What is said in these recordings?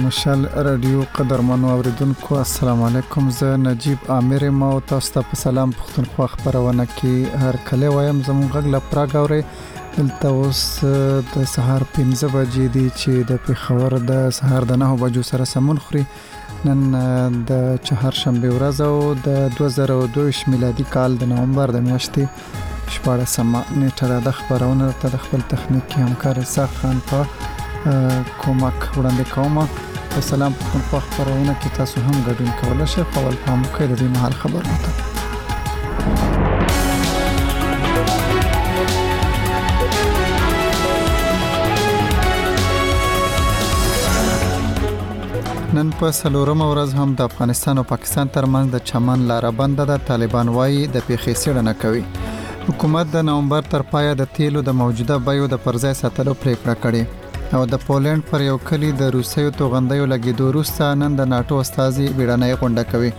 مشال رادیو قدرمنو اوریدونکو السلام علیکم. زه نجیب عامر ما او تاسو ته په سلام پښتونخوا خبرونه کې هر کله وایم زموږ غږ له پراګ اوري. دلته اوس د سهار 15 بجې دي چې د پیښور د سهار د 9 بجو سره سمون خوري. نن د چهارشنبه ورځ او د 2022 میلادي کال د نومبر د میاشتې 14 نیټه د خبرونه ته د خپل تخنیکی همکار اسحاق خان په کومک وړاندې کوم. په سلام پښتونخوا خبرونه کې تاسو هم ګډون کولای شئ. خپل پام کوئ د دې مهال خبرونه ته. نن په څلورمه ورځ هم د افغانستان او پاکستان ترمنځ د چمن لاره بنده ده. طالبان وايي د پیښې څېړنه کوي. حکومت د نومبر تر پایه د تیلو د موجوده بیو د پرځای ساتلو پریکړه کړې او د پولند پر یو کلی د روسیو توغندیو لګیدو وروسته نن د ناتو استازي بیړنۍ غونډه کوي.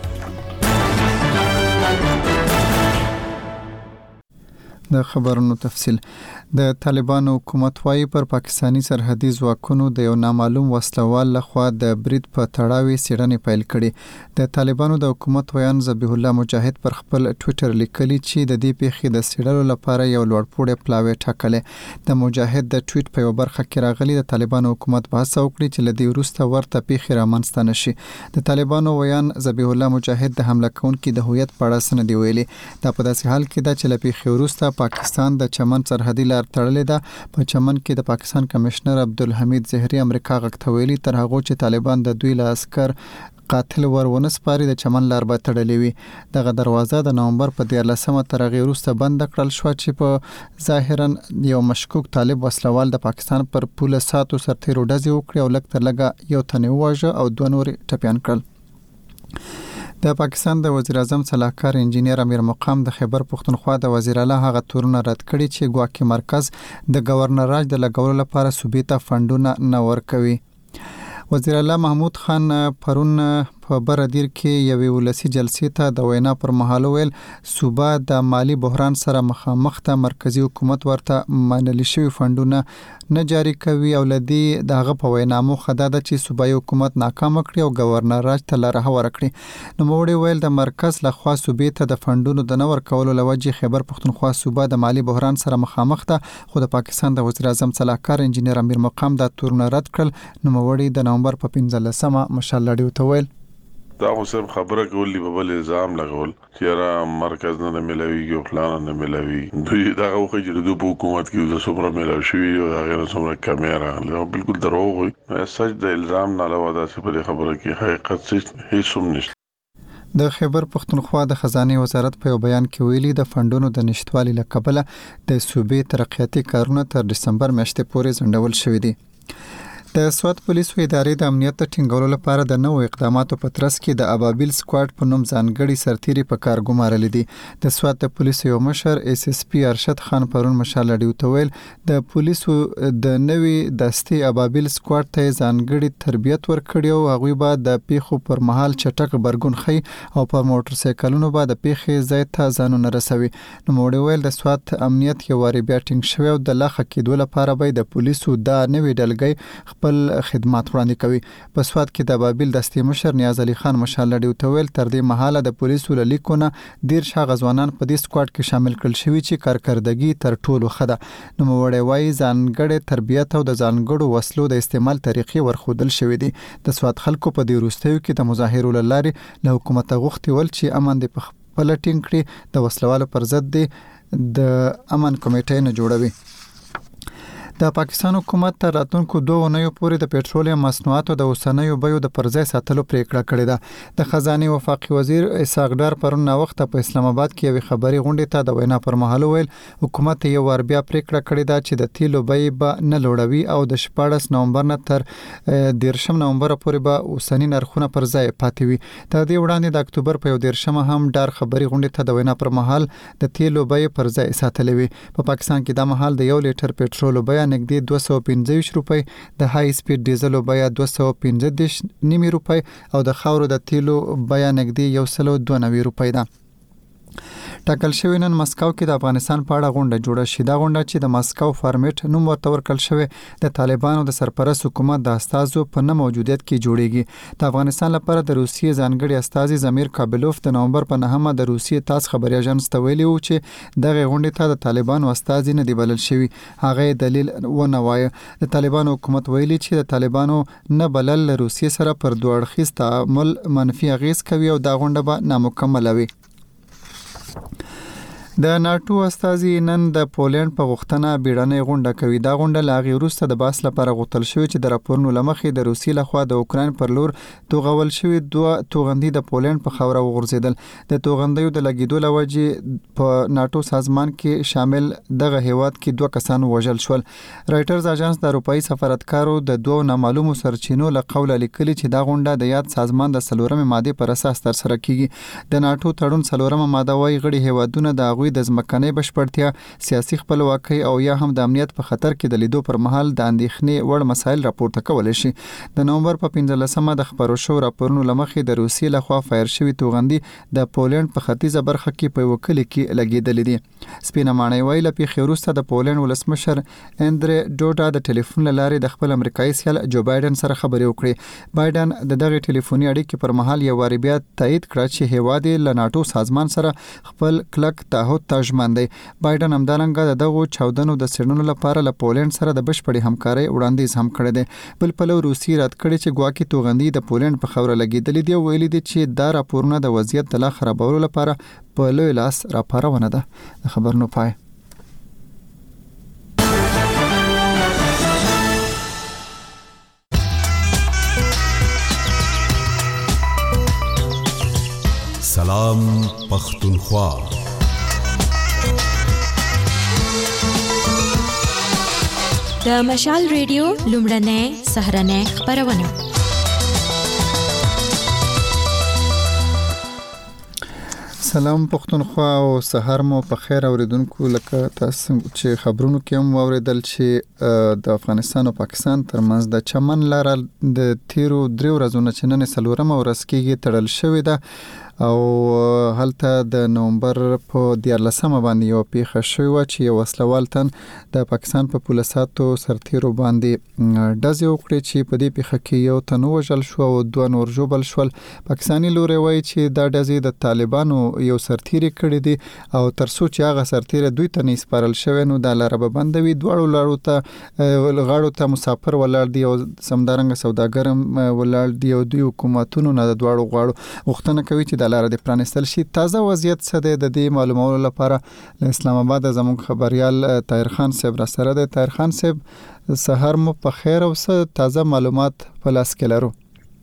د خبرونو تفصیل. د طالبانو حکومت وايي پر پاکستانی سرحدي ځواکونو د یو نامعلوم وسلوال لخوا د برید په تړاو څېړنې پیل کړي. د طالبانو د حکومت ویان ذبیح الله مجاهد پر خپل ټوئیټر لیکلي چې د دې پیښې د څېړلو لپاره یو لوړپوړی پلاوی ټاکلې. د مجاهد د ټوئیټ په یو برخه کې راغلي د طالبانو حکومت بحث وکړي چې لدی وروسته ورته پیښې رامنځته نشي. د طالبانو ویان ذبیح الله مجاهد د حمله کوونکو د هویت په اړه سند دی ویلي. دا په داسې حال کې ده چې له پیښې وروسته پاکستان د چمن سرحدي لار تړلې ده. په چمن کې د پاکستان کمشنر عبدالحمید زهري امریکا غږ ویلي تر هغه چې طالبان د دوی له عسكر قاتل ورونه سپاري د چمن لار به تړلې وي. دغه دروازه د نومبر په 13مه تر هغه وروسته بند کړل شو چې په ظاهرا یو مشکوک طالب وسلوال د پاکستان پر پوله ساتو سرتیرو ډزې وکړي او لږ تر لږه یو تن وواژه او دوه نور ټپيان کړل. د پاکستان د وزیر اعظم صلاحکار انجینیر امیر مقام د خیبر پښتونخوا د وزیر اعلی هغه تورونه رد کړي چې ګواکې مرکز د گورنر راج د لګولو لپاره صوبې ته فندونه نه ورکوي. وزیر اعلی محمود خان پرون په بردیر کې یوې ولسی جلسې ته د وینا پر مهال ویل صوبه د مالی بحران سره مخامخ ته مرکزی حکومت ورته منل شوی فندونه نه جاری کوي او لدی دغه په وینا مو خدای د چې صوبایي حکومت ناکام کړی او گورنر راج ته لاره ورکړي. نو موړي ویل د مرکز لخوا صوبې ته د فندونو د نور کولو لوجه خیبر پښتونخوا صوبه د مالی بحران سره مخامخ ده. خو د پاکستان د وزیر اعظم صلاحکار انجینیر امیر مقام دا تورونه رد کړل. نو موړي د نومبر په 15مه مشال لړیو ته ویل دا خو صرف خبره کولی په بل الزام لګول چې را مرکز نه ملوي او پلان نه ملوي. دوی دا خو چې د حکومت کې د سوبره ملوي شوی او هغه سره کیمرا له بالکل دروغ وي. سچ د الزام نه علاوه دا څه په خبره کې حقیقت هیڅ هم نشته. د خیبر پښتونخوا د خزانه وزارت په یو بیان کې ویلي د فندونو د نشټوالي لکبله د صوبې ترقیاتي کارونه تر دسمبر میاشتې پورې ځنډول شوې دي. د سوات پولیسو ادارې د امنیت ټینګولو لپاره د نوو اقداماتو په ترڅ کې د ابابیل سکواډ په نوم ځانګړي سرتیري په کار ګمارل دي. د سوات د پولیسو یو مشر اس اس پی ارشد خان پرون مشال لړیو ته ویل د پولیسو د نوي دستي ابابیل سکواډ ته ځانګړي تربیت ورکړي او هغوی به د پیښو پر مهال چټک برګون خي او په موټر سایکلونو به د پیښې ځای ته ځانونه رسوي. نو موړي ویل د سوات امنیت یو واری بیا ټینګ شوی او د لاخه کېدو لپاره به د پولیسو د نوي ډلګي خپل خدمات وړاندې کوي. په سوات کې د بابل دستي مشر نیاز علي خان مشال لړیو ته ویل تر دې مهاله د پولیسو لیکونه ډیر غزوانان په دې سکواډ کې شامل کړل شوی چې کارکردګي تر ټولو خده. نو وړي وایي ځانګړي تربیت او د ځانګړو وسلو د استعمال طریقې ورخودل شوې دي. د سوات خلکو په دې وروستیو کې د مظاهرو لاري له حکومت غوښتي ول چې امن د خپل ټینګ کړي د وسلوالو پر ضد د امن کمیټې نه جوړوي. د پاکستان حکومت تر راتلونکو 2 اونیو پورې د پېټرولیم مصنوعاتو د اوسنیو بیو د پرځای ساتلو پریکړه کړې ده. د خزانه وفاقي وزیر اسحاق ډار پرون وخت په اسلام آباد کې یو خبري غونډه ته د وینا پر مهال ویل حکومت یو ور بیا پریکړه کړې ده چې د تیلو بیې به نه لوړوي او د 14 نومبر نه تر 13 نومبر پورې به اوسنی نرخونه پرځای پاتې وي. تر دې وړاندې د اکتوبر په 13مه هم ډار خبري غونډه ته د وینا پر مهال د تیلو بیې پرځای ساتلې وي. په پاکستان کې د مهال د 1 لیټر پېټرول بیه نږدې 215 روپۍ، د های سپیډ ډیزل بیه 215 روپۍ او د خاورو د تیلو بیه نږدې 192 روپۍ ده. ټاکل شوی نن مسکو کې د افغانستان په اړه غونډه جوړه شي. دا غونډه چې د مسکو فارمیټ نوم ورته ورکړل شوی د طالبانو د سرپرست حکومت د استازو په نه موجودیت کې جوړیږي. د افغانستان لپاره د روسیې ځانګړي استازي زمیر کابلوف د نومبر په 9 د روسیې تاس خبري اژانس ته ویلي و چې دغه غونډې ته د طالبانو استازي نه دی بلل شوی. هغه دلیل ونه وایي. د طالبانو حکومت ویلي چې د طالبانو نه بلل روسیې سره پر دوه اړخیز تعامل منفي اغیز کوي او دا غونډه به نامکمله وي. د ناتو استازي نن د پولند په غوښتنه بیړنۍ غونډه کوي. دا غونډه لاغي وروسته د باس لپاره غوښتل شوی چې د راپورونو لمخې د روسیې لخوا د اوکراین پر لور توغول شوی دوه توغندي د پولند په خوره وغورځیدل. د توغندیو د لګیدو لوجې په ناتو سازمان کې شامل دغه هیواد کې دوه کسان وژل شول. رائټرز اژانس د اروپאי سفارتکارو د دوه نامعلومو سرچینو له قوله لیکلي چې دا غونډه د یاد سازمان د 4مې ماده پر اساس ترسره کیږي. د ناتو تړون 4مه ماده وايي غړي هیوادونه د هغوی د ځمکنۍ بشپړتیا، سیاسي خپلواکۍ او یا هم د امنیت په خطر کې د لیدو پر مهال د اندېښنې وړ مسایل راپورته کولی شي. د نومبر په 15مه د خبرو شو راپورونو لمخې د روسیې لخوا فایر شوی توغندي د پولند په ختیځه برخه کې په وکړه کې لګیدلې دي. سپینه ماڼۍ ویل په خیروسته د پولند ولسمشر اندرې ډوډا د ټلیفون لارې د خپل امریکایي سیال جو بایدن سره خبرې وکړې. بایدن د دغه ټلیفوني اړیکې پر مهال یو واری بیا تایید کړ چې هیواد له ناتو سازمان سره خپل کلک تعهد ژمن دی. بایدن همدارنګه دغه چاودنو د څېړنو لپاره له پولند سره د بشپړې همکارۍ وړاندیز هم کړی دی. بل پلو روسي رد کړی چې ګواکې توغندي د پولند په خوره لګیدلې دی او ویلي دي چې دا راپورونه د وضعیت د لا خرابولو لپاره په لوی لاس راپارونه ده. د خبرونو پای. سلام پختونخوا. د مشال ریډیو لومړنۍ سهرنۍ خبرونه. سلام پختونخوا او سحر مو په خیر اوریدونکو. لکه تاسو چې خبرونو کې هم اوریدل چې د افغانستان او پاکستان ترمنځ د چمن لار د تیرو 3 ورځو نه چې نن 4مه ورځ کېږي تړل شوې ده او هلته د نومبر په 14مه باندې یو پیښه شوې و چې یو وسلوال تن د پاکستان په پولیساتو سرتیرو باندې ډزې وکړې چې په دې پیښه کې یو تن وژل شو او 2 نور ژوبل شول. پاکستاني لوري وایي چې دا ډزې د طالبانو یو سرتیری کړی دي او ترڅو چې هغه سرتیری دوی ته نه سپارل شوی نو د لار به بندوي. دوړو لارو ته غاړو ته مسافر ولاړ دي او سمدارنګ سوداګر ولاړ دي او دوی حکومتونو نه د دوړو غاړو غوښتنه کوي چې د لار د پرانستل شي. تازه وضعیت څه دی د دې معلومولو لپاره له اسلام آباد زموږ خبريال طاهر خان صاحب را سره دی. طاهر خان صاحب سحر مو په خیر او څه تازه معلومات په لاس کې لرو؟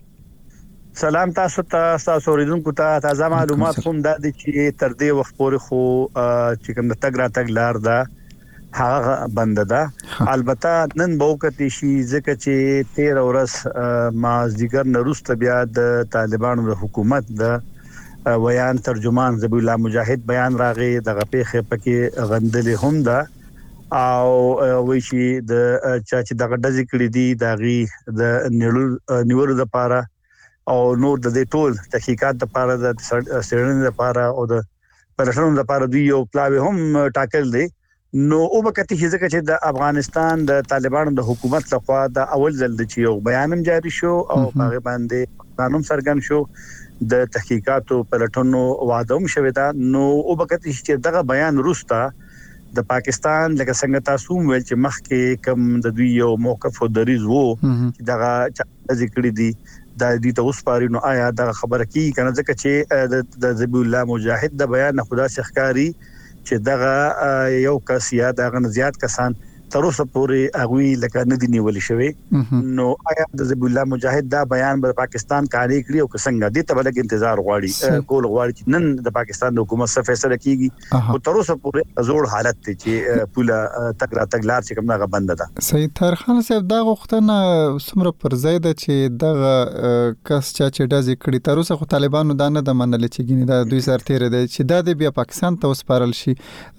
سلام تاسو اوریدونکو ته تازه معلومات کوم د چې تر دې وخت پورې خو چې کوم د تګ را تګ لار ده هغه بند ده. البته نن به وکړي شي ځکه چې 13 ورځ مازدیګر نروسته بیا د طالبانو د حکومت د ویان ترجمان ذبیح الله مجاهد بیان راغی دغه پیښه پکې غندلې هم ده او وی شي د چې دغه ډزې کړې دي دغه د نیولو لپاره او نور د دې ټول تحقیقات لپاره د سړنې لپاره او د پرشنو لپاره دوی یو پلاوی هم ټاکل دي. نو او وکړي چې د افغانستان د طالبانو د حکومت لخوا د اول ځل د یو بیان هم جاری شو او هغه باندې قانون سرګن شو د تحقیقاتو پلټنو وعده هم شوې ده. نو او وکړي چې دغه بیان وروسته د پاکستان لکه څنګه تاسو ویل چې مخکې کم د دوی یو موقف او دریز وو چې دغه ذکر دي د دې ته اوس پاري نو آیا دا خبره کی کنه ځکه چې د ذبیح الله مجاهد د بیان خدا ښکاری چې دغه یو کس یا دغه زیات کسان تر اوسه پورې هغه لکه نه دی نیول شوی. نو آیا د ذبیح الله مجاهد دا بیان به پاکستان کاری کړی او څنګه دي ته بلګ انتظار غواړي کول غواړي چې نن د پاکستان د حکومت څخه فیصله کیږي او تر اوسه پورې زوړ حالت ته چې پوله تګلار چې کومه بند ده. صحیح. طاهر خان صاحب دا غوښتنه څومره پر ځای ده چې دغه کس چې ډزې کړي تر اوسه خو طالبانو دا نه د منل چې ګینه دا دوی سرتیری دی چې دا د بیا پاکستان ته وسپارل شي.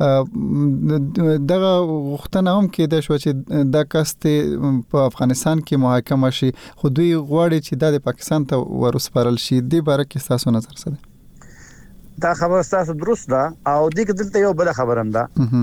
دغه غوښتنه هم کې د شو چې دا کس په افغانستان کې محاکمه شي خو دوی غواړي چې د پاکستان ته ورسپارل شي. د باره کې تاسو نظر څه دی؟ دا خبره تاسو درست ده او دغه دلته یو بل خبره هم ده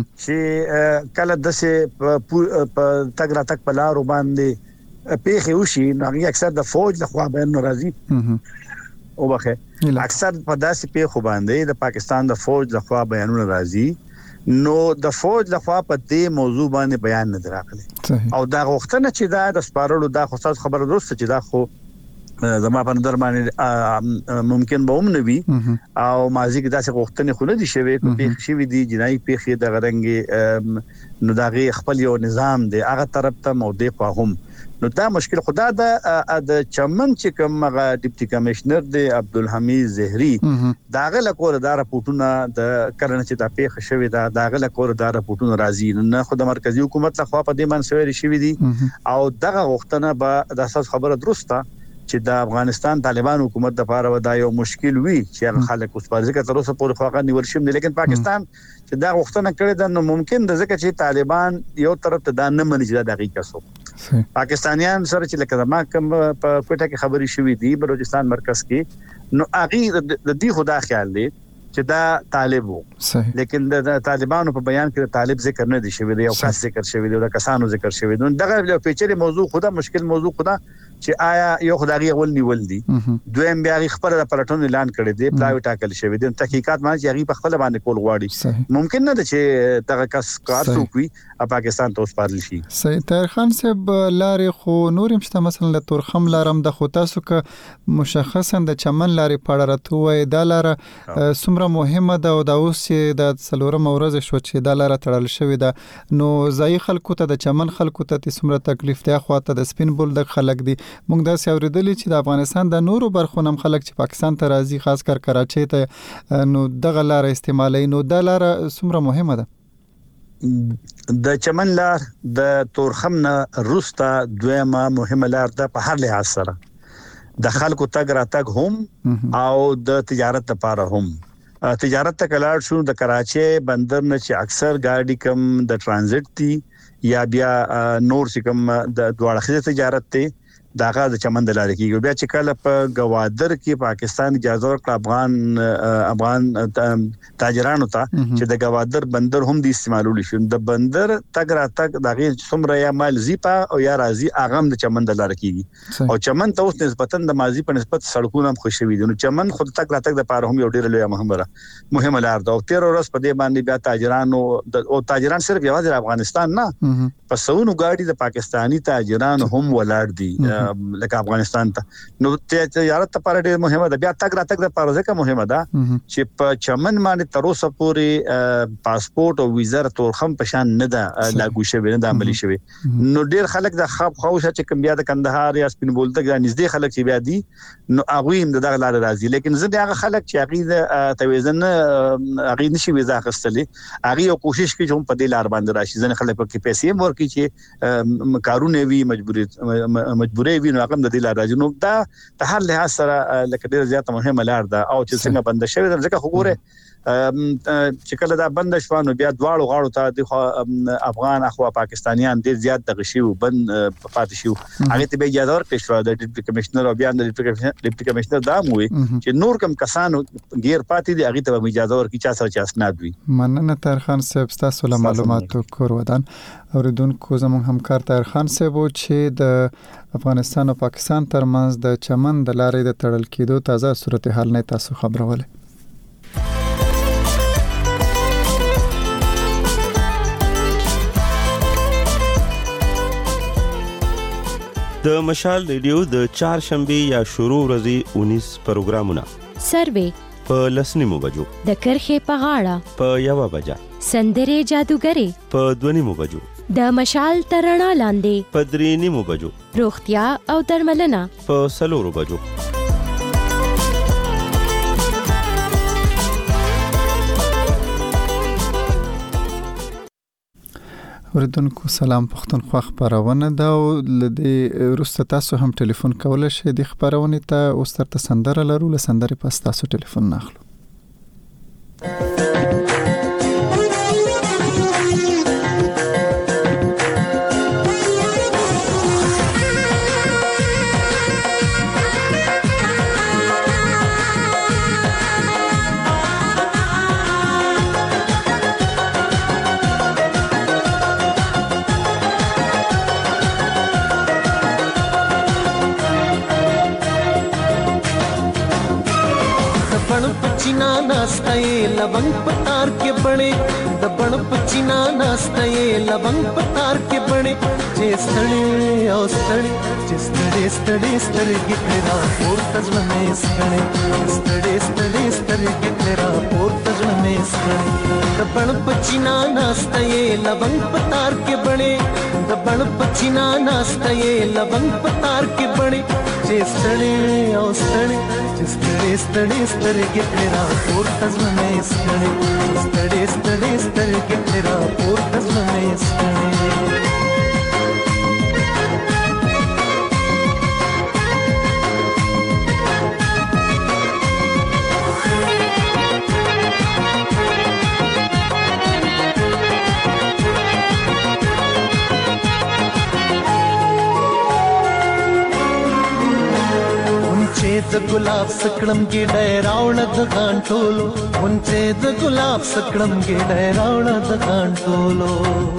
چې کله د سه په تګ را تک په لارو باندې پیخي وشي نو اکثر د فوج د خوا به ناراضي او بخه اکثر په داسې پیخو باندې د پاکستان د فوج د خوا بیانونه راځي نو د فوج د خوا په دې موضوع باندې بیان نه دراغلي او دا غوښتنه چې دا د سپارلو دا خو تاسو خبره درسته چې دا خو زما په نظر باندې ممکن به هم نه وي او مازی کې داسې غوښتنې خو نه دي شوي په پیښ شوي دي جنایي پیښې د غرنګي نو داغي خپل یو نظام دی هغه طرف ته مودې خو هم نو دا مشکل خدا د چمن چې کوم ډیپټي کمشنر دی عبدالحمید زهري داغه لکور دا راپورټونه د کرن چې دا پیښ شوی دا داغه لکور دا راپورټونه راځي نه خو د مرکزی حکومت له خوا په دې منسوي شوی دي او دغه غوښتنه به د اساس خبره درسته چې د افغانستان طالبان حکومت د لپاره ودا یو مشکل وي چې خلک اوس پر ځکه تر اوسه پورې خواغه نیول شي لیکن پاکستان چې دا غوښتنه کړې ده نو ممکن د ځکه چې طالبان یو طرف ته دا نه مني چې دا دقیقه سو پاکستانیان سره چې لکه ما کوم په کوټه کې خبري شوې دي بلوچستان مرکز کې نو اغه د دې خدا خیال دی چې دا طالب وو لیکن د طالبانو په بیان کې طالب ذکر نه دي شوی دی او خاص ذکر شوی دی او د کسانو ذکر شوی دی دغه یو پیچلې موضوع خدا مشکل موضوع خدا چې آیا یو خدای غول نیول دي دویم بیا خپل د پلاتون اعلان کړی دی پلاوی ټاکل شوی دی تحقیقات باندې چې هغه په خپل باندې کول غواړي ممکن نه ده چې دغه کس کار وکړي او پاکستان ته وسپارل شي صحیح طاهر خان صاحب لارې خو نورم شته مثلا د تورخم لارم د خو تاسو ک مشخصا د چمن لارې پاړه راته وای د لار سمره مهمه ده او د اوس چې د څلورم ورځ شو چې د لار تړل شوی ده نو ځای خلکو ته د چمن خلکو ته سمره تکلیف دی خو ته د سپین بولدک خلک دي موږ دا سوریدلې چې د افغانستان د نورو برخو نم خلک چې پاکستان ته راځي خاص کر کراچۍ ته نو دغه لار استعمالي نو د لار سمره مهمه ده د چمن لار د تورخم نه روستا دویمه مهمه لار ده په هر لحاظ سره د خلکو تګ را تګ هم او د تجارت لپاره هم تجارت ته کلاړ شو د کراچۍ بندر نه چې اکثر ګاډي کم د ترانزیت دي یا بیا نور چې کم د دوړخه تجارت ته داغه د چمن د لارې کیږي بیا چې کله په گوادر کې پاکستان اجازه ورکړه افغان تاجرانو ته چې د گوادر بندر هم د استعمالول شي د بندر تګ را تګ دغه څومره یا مال زیپا او یا راځي اغم د چمن د لارې کیږي او چمن ته اوس نسبتا د ماضي په نسبت سړکونه هم خوشوي دي نو چمن خود تګ را تګ د پاره هم یو ډیر لوی مهمه لار ده او 13 ورځ په دې باندې بیا تاجرانو او تاجران صرف یوازې افغانستان نه په سونو گاډي د پاکستانی تاجرانو هم ولاړ دي لکه افغانستان ته نو تجارت لپاره ډېر مهمه ده بیا تګ را تګ لپاره ځکه مهمه ده چې په چمن باندې تر اوسه پورې پاسپورت او ویزا تورخم په شان نه ده لاګو شوی نه د عملی شوی نو ډېر خلک د خوښه چې کوم بیا د کندهار یا سپین بولدک نږدې خلک چې بیا دي نو هغه هم دغه لار راځي لیکن زه هغه خلک چې هغه توازن هغه نشي ویزا اخستلې هغه یو کوشش کوي چې هم په دې لار باندې راشي ځنه خلک په کې پیسې ورکړي چې کارونه وي مجبورې وي نو هغه د دې لار راځي نو دا په هر لحاظ سره لکه ډېر زیاته مهمه لار ده او چې څنګه بند شوی ځکه خو ګوره چې کله دا بند شو نو بیا دواړو غاړو ته د افغان اخوا پاکستانیان ډېر زیات دغه شی بند پاتې شو هغه ته به اجازه ورکړل شو د ډیپټي کمشنر او بیا د ډیپټي کمشنر دا موي چې نور کم کسانو غیر پاتې دي هغه ته به اجازه ورکړي چې تاسو چې اسناد وي مننه طاهر خان صاحب تاسو له معلوماتو کور ودان اوریدونکو زموږ همکار طاهر خان صاحب چې د افغانستان او پاکستان ترمنځ د چمن د لارې د تړل کېدو تازه صورتحال نه تاسو خبرول د مشال ریډیو د چهارشنبه یا شروع ورځې 19 پروګرامونه سروې په لسنیمو بجو د کرخې په غاړه په 1 بجه سندره جادوګری په 2 بجو د مشال ترڼا لاندې په 3 بجو روغتیا او درملنه په 4 بجو اوریدونکو سلام پښتونخوا خبرونه دا او لدې روسته تاسو هم ټلیفون کولای شئ د خبرونه ته اوس تر سندره لرو له سندره پس تاسو ټلیفون ناخلو पचिना नास्ताए लवंग पतार के बड़े दबण पचिना नास्ताए लवंग पतार के बड़े जे स्थळे ओ स्थळे जे स्थळे स्थळे स्थळे गिटरा पोर तजण में स्थळे स्थळे स्थळे स्थळे गिटरा पोर तजण में स्थळे दबण पचिना नास्ताए लवंग पतार के बड़े दबण पचिना नास्ताए लवंग पतार के बड़े जे स्थळे ओ स्थळे जे स्थळे स्थळे स्थळे गिटरा पोर तजण में स्थळे स्थळे स्थळे स्थळे गिटरा पोर तजण में स्थळे द गुलाब सकड़म गे डैरावणद गांटोलो मुंचेद गुलाब सकड़म गे डैरावणद गांटोलो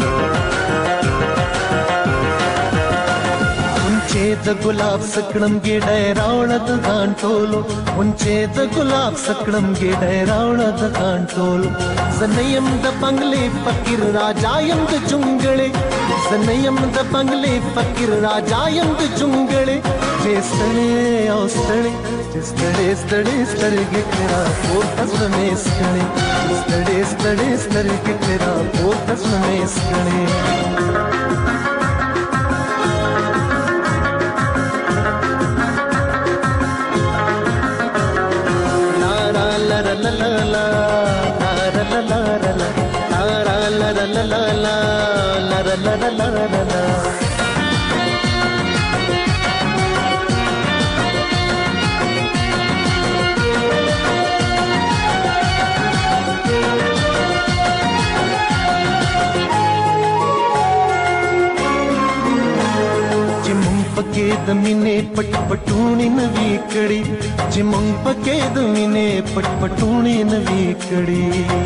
मुंचेद गुलाब सकड़म गे डैरावणद गांटोलो मुंचेद गुलाब सकड़म गे डैरावणद गांटोलो जनयम द बंगले फकीर राजायम द जुंगळे जनयम द बंगले फकीर राजायम द जुंगळे जे स्थळे ओ स्थळे जे स्थळे स्थळे स्थळे गिटरा पोर तजण में स्थळे स्थळे स्थळे स्थळे गिटरा पोर तजण में स्थळे पकेद मिने पटपटूणी नवी कड़ी जिमंग पकेद मिने पटपटूणी नवी कड़ी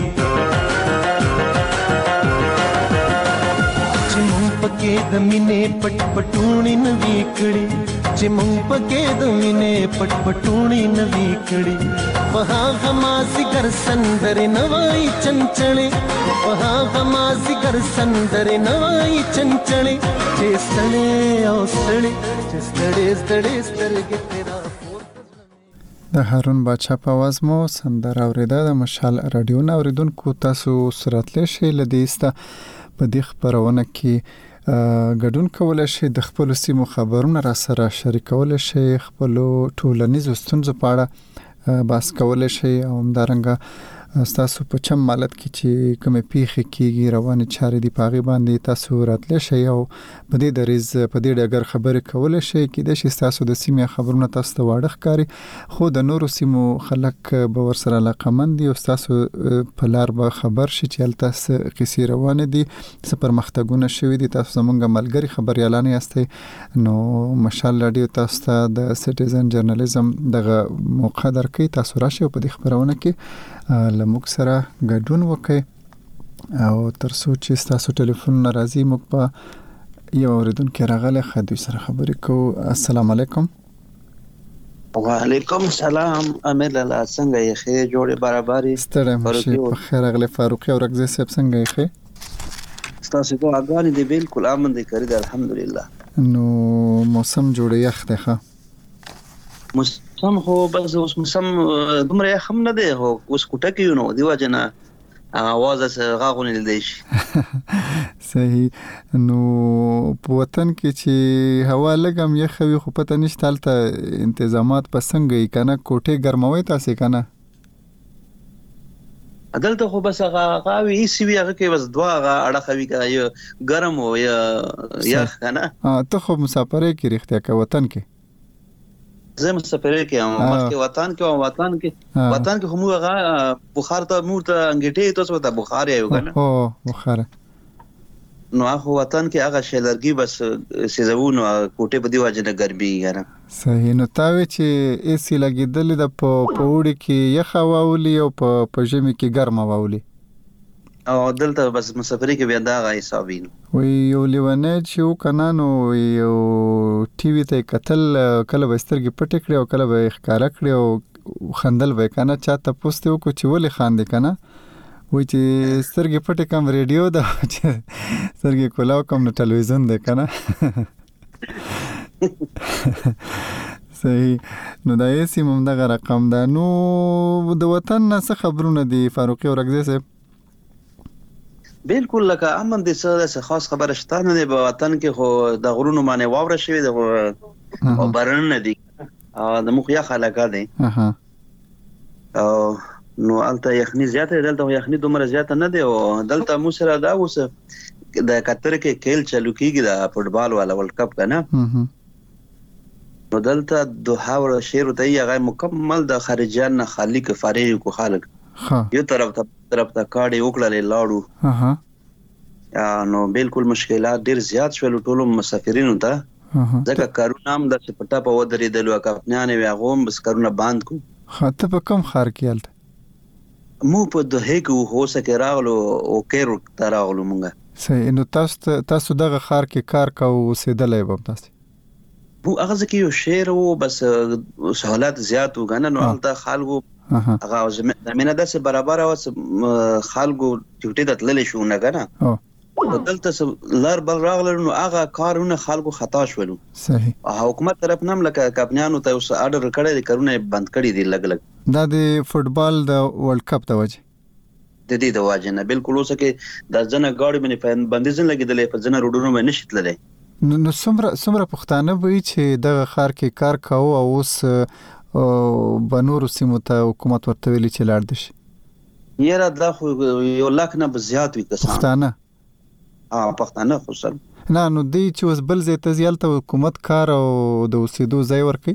जिमंग पकेद मिने पटपटूणी नवी कड़ी जिमंग पकेद मिने पटपटूणी नवी कड़ी वहाँ हमासी घर संदर नवाई चंचले वहाँ हमासी घर संदर नवाई चंचले जे स्थळे ओ स्थळे जे स्थळे स्थळे स्थळे गिटरा د هارون بادشاه په आवाज مو سندره اوریده د مشال رادیو نه اوریدونکو تاسو سراتلی شي لدیسته په دې خبرونه کې ګډون کولای شي د خپل سیمو خبرونه را سره شریکول شي خپل ټولنیز ستونزو په اړه بحث کولای شي او همدارنګه تاسو په چم مالت کې چې کومه پیخه کیږي روانه چارې دی پاغي باندې تاسو راتلی شي او په دې دریز په دې ډګر خبرې کولای شي کې د شي تاسو د سیمه خبرونه تاسو ته واړه ښکاری خو د نورو سیمو خلک به ور سره علاقمند دي او تاسو په لار به خبر شي چې تاسو قصې روانه دي سپر مختګونه شوي دي تاسو زمونږ ملګری خبريالان یاستئ نو مشال رادیو تاسو ته د سټیزن جرنالیزم دغه موقع درکې تاسو راشي په دې خبرونه کې لموږ سره ګډون وکړئ او تر څو چې تاسو ټلیفون ناراضي موږ په یو اوریدونکو راغله خدای سره خبرې کوو السلام علیکم وعلیکم السلام امیر الله څنګه یې ښه جوړه برابرۍ ستړی مشه په خیر اغله فاروقي او رغزي صاحب څنګه یې ښه تاسو ته اغانې دی بالکل امن دي کړی د الحمدلله نو موسم جوړ یخ دی ښه موسم هو بس اوس موسم دومره هم نه دی هو اوس کوټه کې نو دی واجنه आवाज غاغونه دی شي صحیح نو په وطن کې چې هوا لګم یخوي خو پته نشته تلته انتظامات پسنګ کنه کوټه ګرموي تاسو کنه عدالت خو بس غاوي سی وی هغه کې بس دوا اړه خوي کا ګرم او یا کنه ته خو مسافرې کې رښتیا کا وطن کې زه مسافرې کې ام مخکې وطن کې هم هغه بخار ته مورته انګټې تاسو ته بخار یو کنه او بخار نو هغه وطن کې هغه شلرګي بس سيزونو کوټه په دی واجنه ګرمي کنه صحیح نو تاوي چې اي سي لګیدل د پوډي کې یخ واولي او په ژمي کې ګرم واولي او دلته بس مسافرې کې بیا دا غي حسابین وی یو لیونه چې وکنانو یو ټي وي ته قتل کله بسترګې پټ کړې او کله به ښکارا کړې او خندل وای کنه چا تاسو ته کو چې ولې خاندې کنه وای چې سترګې پټې کم ریډیو دا چې سترګې کولاو کم نو ټلویزیون دی کنه صحیح. نو دا یې سیمم دغه رقم ده. نو د وطن نه څه خبرونه دي فاروقي اورګزی صاحب؟ بالکل لکه امن دي څه خاص خبره شته نه دی په وطن کې، خو د غرونو باندې واوره شوې ده او باران نه دي د مخ یا خلکا دي نو الته یخني زیاته دلته یخني دومره زیاته نه دی او دلته مو سره دا اوس د قطر کې کېل چلو کیږي د فوټبال والا ورلد کپ کنه نو دلته دوه اور شهر ته یې مکمل د خارجيان نه خالق فارغ کو خالق یو طرف ته کاډي وکړل لاړو نو بالکل مشکلات ډیر زیات شول ټولو مسافرینو ته ځکه کارونه هم د پټا په ودرې د لوکا نه وی غوم بس کارونه باند کو. خاطه په کم خار کېلته مو په دوه کې هو سکه راغلو او کېرو تراغلو مونږه. صحیح. نو تاسو دغه خار کې کار کوو سیدلې به تاسو بو هغه ځکه یو شهر وو بس سہولت زیات وګنه نو الته خلکو هغه زمينه داسې برابر او خلکو ډیوټي د تللې شو نه کنه دلته لار بل راغله نو هغه کارونه خلکو خطا شول. صحیح. حکومت طرف نام لکه کپنانو ته اوس آرډر کړی دي کارونه بند کړی دي لګ دا د فوټبال د ورلد کپ د وجه د دې د واجب نه بالکل اوس کې د ځنه گاډي باندې بندیزن لګیدلې په ځنه روډونو باندې نشیتلې نو څومره پښتانه وی چې دغه خار کې کار کاوه او اوس بنور سیمو ته حکومت ورته ویلي چې لاړ دي یاره دا خو یو لاک نه زیات وي کسان پښتانه خو سر نه نو دی چې اوس بل ځای ته زیالته حکومت کار او د اوسېدو ځای ورکړي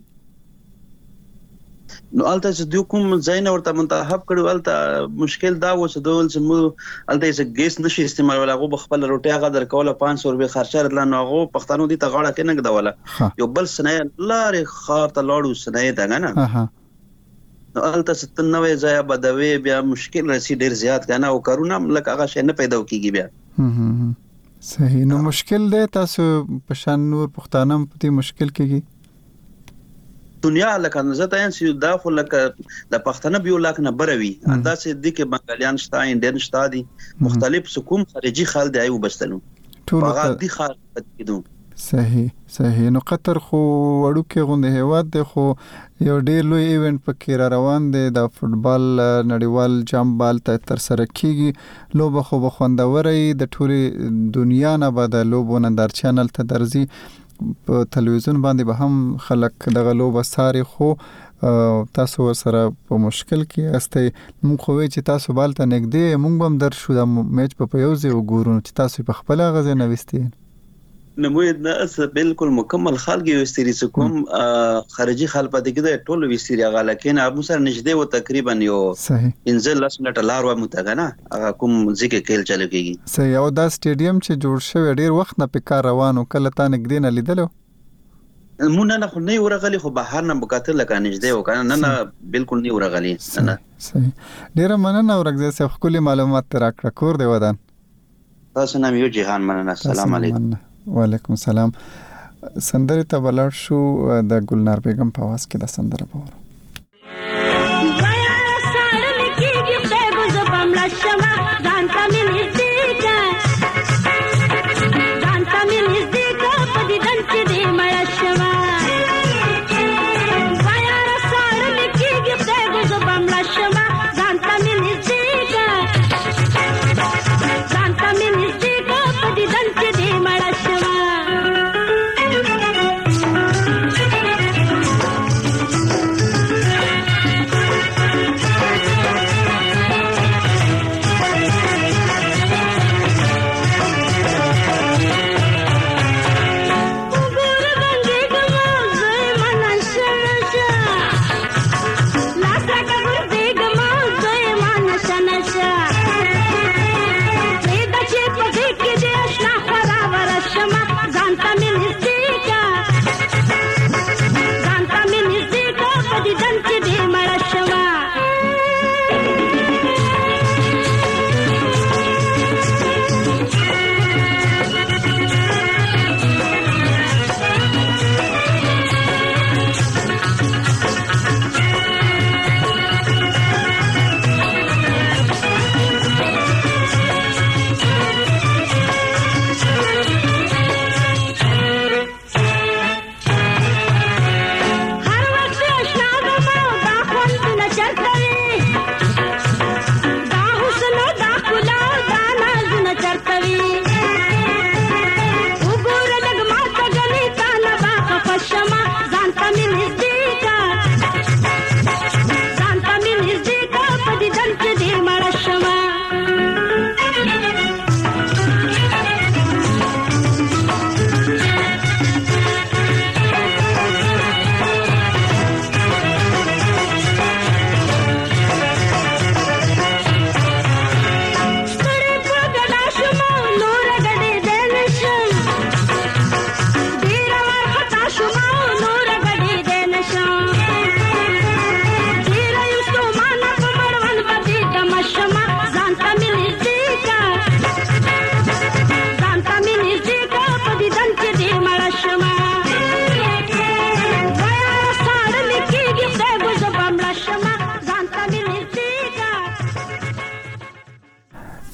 نو الته چې دوی کوم ځای نه ورته منتخب کړو الته مشکل دا و چې دوی چې مو الته چې ګیس نشي استعمال ولا غو بخپل روټي غدر کوله 500 روپے خرچه راتله نو غو پښتنو دي ته غاړه کې نه غدوله یو بل سنای لارې خار ته لاړو سنای دا نه نو الته 97 ځای بدوي بیا مشکل رسی ډیر زیات کنه او کارونه لکه هغه شي نه پیدا کیږي بیا. صحیح. نو مشکل دی تاسو په شان نور پښتانه په مشکل کېږي دنیا لکه نزته ان سي دا خو لکه د پښتنه بیو لاک نه بروي انداسې دي کې بنگالیان شتا انډین شتا دي مختلف سکوم خارجي خال دی ایو بستلو هغه دي خال کېدو. صحیح. نو قطر خو وړو کې غونډه هیواد دی خو یو ډیر لوی ایونت پکې را روان دی د فوټبال نړیوال جام بال ته تر سره کیږي لوبه خو بخوندوري د ټولي دنیا نه بعد لوبو نندار چینل ته درځي په تلویزیون باندې به هم خلک دغه لوبه ساري خو تاسو سره په مشکل کې استه مونږ خو چې تاسو بالته نګدې مونږ هم در شو د میچ په یوځای وګورو چې تاسو په خپل غزه نوستي نموید نه اس بالکل مکمل خلګي وستری کوم خارجي خلک پاتې کېده ټول وستری غاله کین ابو سر نږدې و تقریبا یو انزل لاس منټه لار و متګنه کوم ځکه کېل چلو کېږي. صحیح. او دا سټیډیم چې جوړ شوی ډیر وخت نه پکار روانو کله تا نګدې نه لیدلو مونږ نه خو نه ورغلی خو بهر نه بکاتل لکه نږدې وکنه نه بالکل نه ورغلی نه. صحیح. ډیر مننه ورګزه صاحب کلی معلومات راکړه کور دی ودان تاسو نام یو جهان مننه. السلام علیکم. وعلیکم السلام. سندره ته بلار شو د ګلنار بیگم په आवाज کې د سندره پور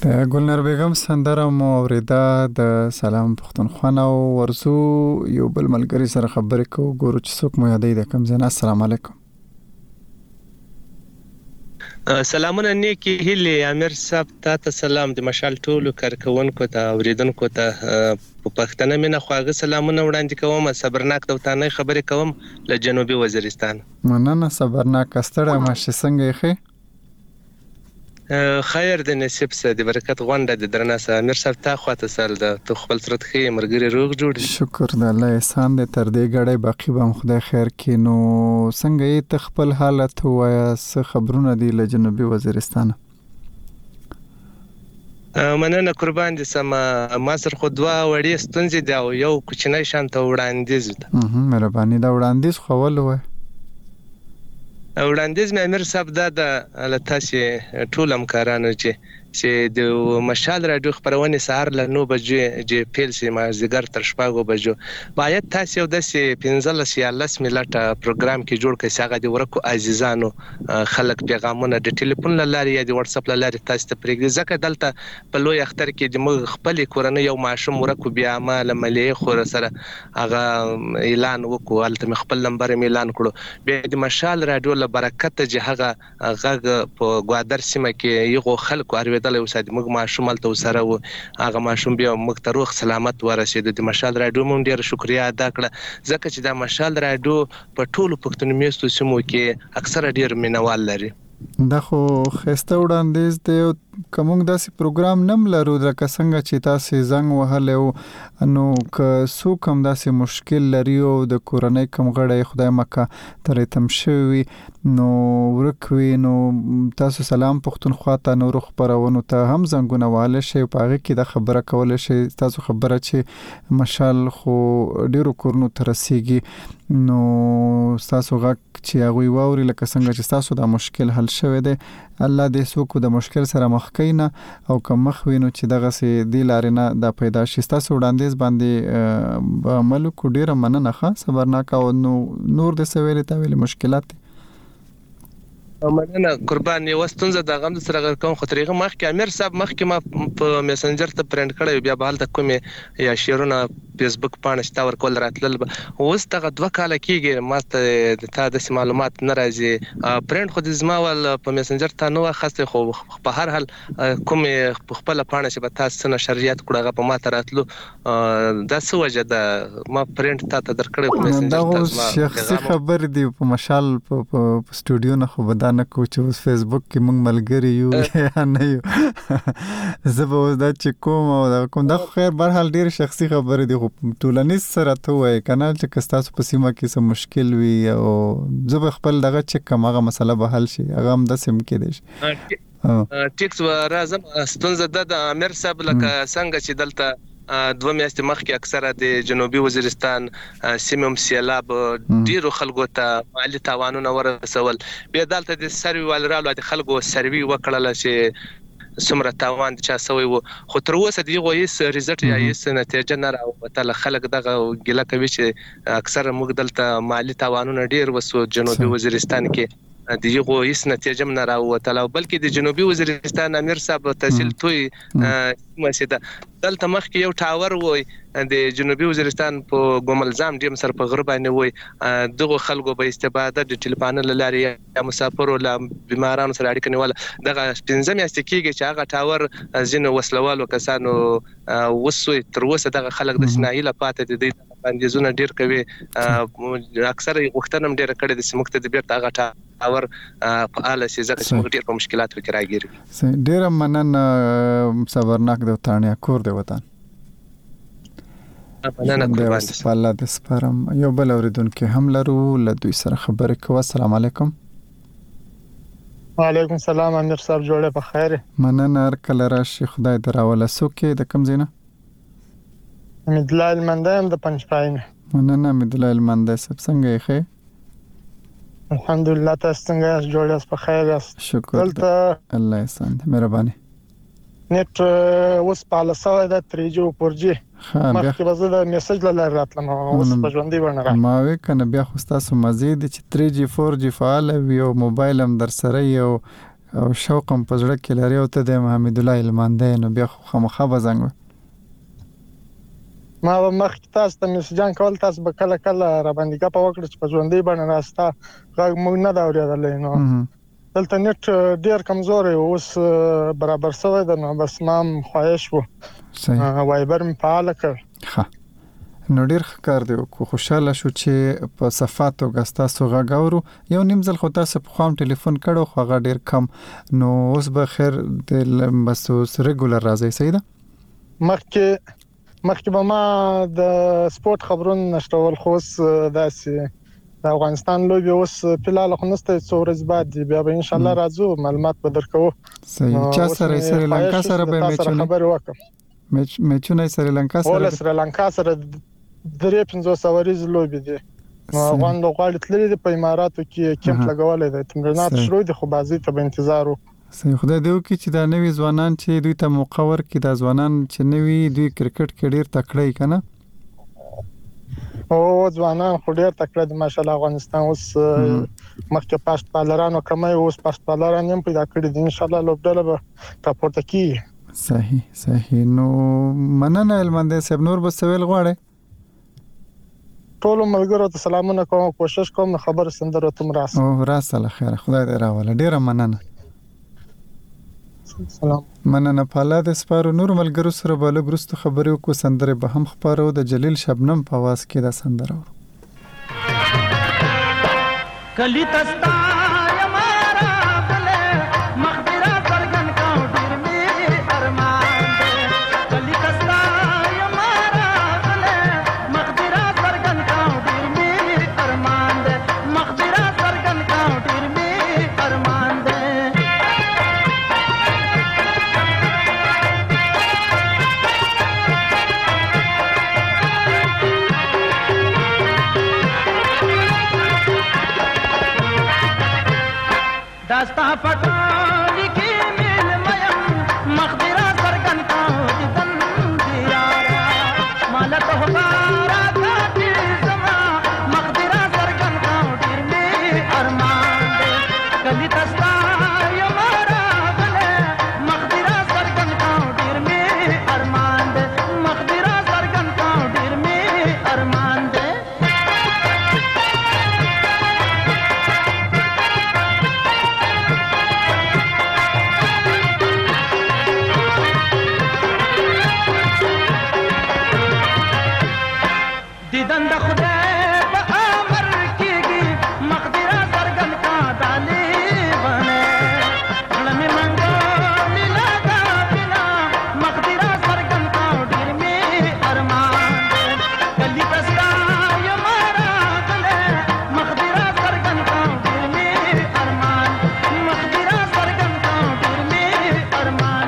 د ګلنار بیگم سندره مو اوریدا د سلام پښتونخوا نو ورسو یو بل ملګری سره خبرې کوو ګورو چې څوک مو یادې د کم زنه. السلام علیکم. سلامونه نیکی هیله امیر صاحب ته سلام د مشال ټولو کارکونکو ته اوریدونکو ته په پښتنه مینه خواږه سلامونه وړاندې کوم. صبرناک دوتانه خبرې کوم له جنوبي وزیرستان. مننه صبرناک استړه ماشه څنګه یې خیر د نصیب سره د برکت غونډه د درناسه امیر صاحب ته خواته سره د تو خپل صورت خې مرګري روغ جوړ. شکر د الله احسان دې تر دې غړې باقی به خدای خیر کړي. نو څنګه یې ته خپل حالت وایا څه خبرونه دي له جنوبي وزیرستان؟ مننه قربان دي سم ما سره خو دوا وړي ستونزې دی او یو کوچنی شانته وړاندیز ده. مهرباني دا وړاندیز خو ول وای وړاندیز مې امیر صاحب دا د لتاسې ټول همکارانو چې د مشال رادیو خبرونه سهار له 9 بجې چې پیل سي ما زګر تر 6 بجو باید تاسو یو د 15 یا 10 منټه پروګرام کې جوړ کړئ هغه د ورکو عزیزانو خلک پیغامونه د ټلیفون لاري یا د واتس اپ لاري تاسو ته پرېږدي ځکه دلته په لوی اختر کې د موږ خپل کورنۍ یو ماشوم ورکو بیا عمل ملي خور سره هغه اعلان وکړو الته خپل نمبر اعلان کړو به د مشال رادیو له برکت چې هغه غږ په ګوادر سیمه کې یو خلکو ارویدل وساد موږ ماشوم ته وسره و هغه ماشوم بیا موږ ته روغ سلامت ورسید. د مشال رادیو مونږ ډیر شکریا ادا کړه ځکه چې د مشال رادیو په ټولو پښتون میستو سیمو کې اکثره ډیر مینوال لري. دا خو خسته وړاندیز دی کومګ داسې پروګرام نم لرو لکه څنګه چې تاسو زنګ وهلو نو که څوک هم داسې مشکل لري او د کورنۍ کم غړي خدای مکه ترې تم شوی نو ورکوي نو تاسو سلام پښتونخوا ته نور خبرونه ته هم زنګونه واله شي په هغه کې د خبره کول شي تاسو خبره چې مشال خو ډیرو کورنو ترسيږي نو تاسو غږ چې هغه ووري لکه څنګه چې تاسو دا مشکل حل شوه دی الله دې څوک د مشکل سره مخ کینا او کوم مخ وینو چې دغه سي دی لارینه د پیدا شي تاسو وړاندیز باندې عمل کو ډیره مننه ښه صبرناک او نور د سویل ته ویل مشکلات مننه قربان یو ستونزه د غم سره غیر کوم خطرېغه مخ کې امیر صاحب مخ کې ما په میسنجر ته پرنټ کړی بیا به حالت کومه یا شیرونه فیسبوک باندې ستا ورکول راتلل اوس دغه 2 کال کېږي ما ته د معلومات ناراضي پرنټ خو د زما ول په میسنجر ته نو خاصه خو په هر حال کوم خپل پاڼه چې به تاسو نه شریعت کړه په ما ته راتلو د څه وجه د ما پرنټ ته درکړې په میسنجر ته دا شخصي خبر دی په مشال په سټوډیو نه خو نه کو چې اوس فیسبوک کې موږ ملګری یو یا نه یو زه به دا چې کوم دا خیر بهر حال ډیر شخصي خبره دی خو ټولنیز سره ته وای کنه چې تاسو په سیمه کې څه مشکل وي او زه به خپل دغه چې کومه مسله به حل شي هغه هم د سیم کې دی ټیکس و راځم ستونزه د امیر صاحب لکه څنګه چې دلته 2 میاشتې مخکې اکثره د جنوبي وزیرستان سیمم سیلاب ډیرو خلکو ته مالی تاوانونه ورسول بیا دلته د سروي والرالو د خلکو سروي وکړل چې سمره تاوان چا سوی وو خو تر اوسه دی غویس ریزلټ یا یې نتیجه نه راوته خلک دغه ګله کوي چې اکثره موږ دلته مالی تاوانونه ډیر وسو جنوبي وزیرستان کې دیغه هیڅ نتیجه نه راوته بلکې د جنوبي وزیرستان امیر صاحب تحصیل توي مسیده دلته مخکې یو ټاور وای د جنوبي وزیرستان په ګوملزام ډیم سره په غرب باندې وای دغه خلکو به استفاده د ټلیفون لاري یا مسافرو له بیمارانو سره اړیکه نیول دغه 15 میاشتې کېږي چې هغه ټاور زینو وسلوالو کسانو وسوي تر اوسه دغه خلک د سنایي لپاره د دې باندې زونه ډیر کوي اکثره وختنم ډیر کړي د سمکته د بیرته هغه ټاور فعال شي ځکه چې موږ ډیر په مشکلاتو کې راګیرو ډیر مننه صبرناک د وطن کور د وطن مننه قربان الله د سپارم یو بل اوریدونکو هم لرو له دوی سره خبرې کوو. السلام علیکم. وعلیکم السلام امیر صاحب جوړه په خیر مننه هر کله راشي خدای دراوله سوکې د کم زینه مدلال مندایم د پنځپاین مننه مدلال مندا سب څنګه یې خې الحمدلله تاسو څنګه جوړه په خیر یاست شکر الله احسان مهرباني نت اوس په لاسه د 3G او 4G مخکې به زه د میسج لاره راتلم اوس په ژوندۍ ورنه راځم ما وی کنه بیا خو تاسو مزید چې 3G 4G فعال وي او موبایل هم در سره یو او شوق هم په زړه کې لري او ته د محمد الله هلمندی نو بیا خو خامخا به زنګ ما مخکې تاسو ته میسجان کول تاسو به کله کله را باندې ګپ وکړئ چې په ژوندۍ باندې راستا غږ موږ نه دا اورېدلی نو دلته نت ډېر کمزوری اوس برابر شوی ده نو بس ما هم خواهش و وایبر مې فعاله کړ نو ډېر ښه کار دی خو خوشحاله شو چې په صفا توګه ستاسو غږ اورو یو نیم ځل خو تاسو پخوا هم ټلیفون کړو خو هغه ډېر کم نو اوس به خیر بس اوس ریګولر راځئ صحیح ده مخکې به ما د سپورت خبرونه نشرول خو اوس داسې د افغانستان لوبي اوس فلال خو نسته څو ورځې بعد دی بیا به ان شاء الله راځو معلومات به درکو صحیح چا سره سریلانکا سره به میچونه سریلانکا سره 3-5 ورځې لوبي دي افغان لوغړی تللی دی په اماراتو کې کیمپ لګولې دی تمرینات شروع دي خو بازي ته به انتظار وو صحیح خدای دې وکړي چې دا نوی ځوانان چې دوی ته موقع ورکړي دا ځوانان چې نوی دوی کرکټ کې ډېر تکړه کنه او ځوانان خو ډېر تکړه دي ماشاءالله افغانستان اوس مخکې پاست بالرانو کمای اوس پاست بالران هم پیدا کړی دي ان شاء الله لوبډله به راپورته کیږي صحیح نو مننه هلمندی صاحب نور به سویل غواړي ټول ملګرو ته سلامونه کوم کوشش کوم خبر سندره تم راس او راسله خیر خدای دې راوله ډیره مننه سلام مننه پالا د سپارو نور ملګرو سره به لګرستو خبرې وکړو سندره به هم خبرو د جلیل شبنم په आवाज کې دا سندره کلی تستا یمارا بله مخبره فرغن کاو ډیر می ارمان کلی تستا یمارا بله مخبره فرغن کاو ډیر می ارمان مخبره فرغن کاو ډیر می ارمان داستا پټانی کې مل میم مخبره سرګن کا دن دیارا مالت هوارا کاټي زما مخبره سرګن کا ډیر می ارمان کلی داستا یمارا بله مخبره سرګن کا ډیر می ارمان مخبره سرګن کا ډیر می ارمان دیدن د خدای په امر کېږي مقدره سرګن کا دالې بنه لمې منګو لیلا دا بنا مقدره سرګن کا ډیر می ارمان کلی پستا یمارا بله مقدره سرګن کا ډیر می ارمان مقدره سرګن کا ډیر می ارمان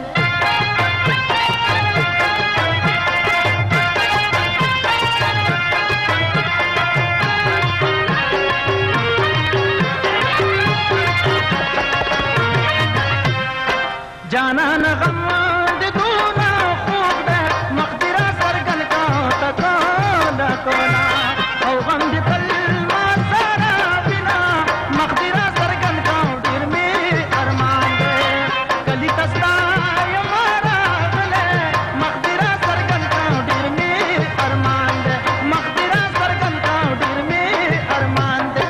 जाना न गम दे दूना खूब दे मखदरा सरगन का तकोना कोना او غم دې تل ما سره بنا مخبره سرګن کا ډیر می ارمان دې کلی تستا یمارا بله مخبره سرګن کا ډیر می ارمان دې مخبره سرګن کا ډیر می ارمان دې